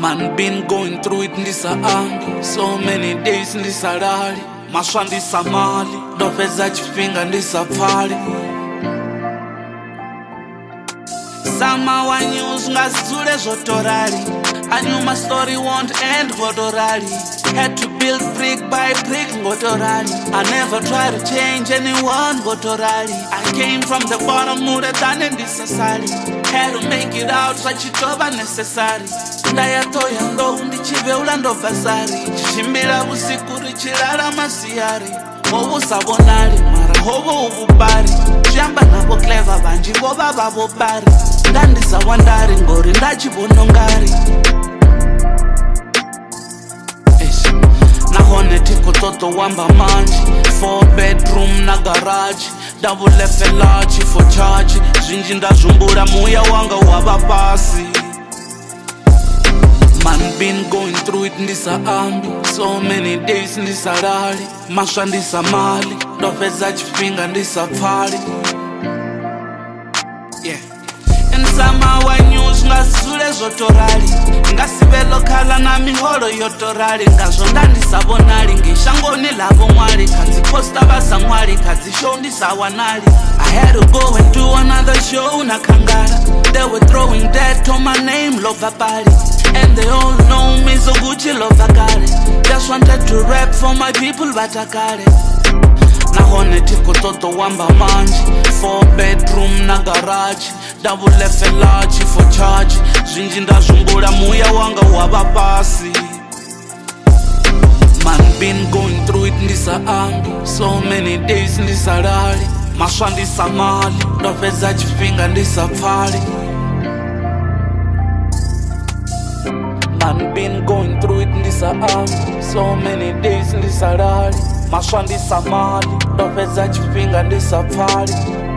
Man been going through it ndisa ambi. So many days ndisa lali. Maswa ndisa mali. Ndopeza chipinga ndisa pali. Sama wa news ngazule zotorali. I knew my story won't end godorali. Had to build brick by brick godorali. I never tried to change anyone godorali. I came from the bottom more than in this society. Had to make it out sachitoba necessary. Ndayatoya ndo ndichive ulando basari. Chishimira usiku richilala masiyari. Hobo sabonali mara hobo ububari. Jamba nabo clever banji ngoba babo bari. Ndandisa wandari ngori ndachibonongari. Nahone tiko toto wamba manji. 4 bedroom na garage. Double level large for charge. Zwinji ndazumbura muya wanga wabapasi. Man been going through it ndisa ambi. So many days ndisa lali. Maswa ndisa mali. Ndopeza chipinga ndisa pali. Yeah. Sama wa news ngazule zotorali. Ngasibe lokhala na miholo yotorali. Ngazonda ndisabonali. Ngishangoni lavo mwali. Kazi posta basa mwali. Kazi show ndisawanali. I had to go and do another show na Kangara. They were throwing dirt on my name, Lovabali. And they all know me so Gucci Lovakale. Just wanted to rap for my people Batakale. Nahone tiko toto wamba manji. 4 bedroom na garage. Double level large for charge. Zwinji ndazumbura muya wanga wabapasi. Man been going through it ndisa ambi. So many days ndisa lali. Maswa ndisa mali. Ndopeza chipinga ndisa pali. Man been going through it ndisa ambi. So many days ndisa lali. Maswa ndisa mali. Ndopeza chipinga ndisa pali.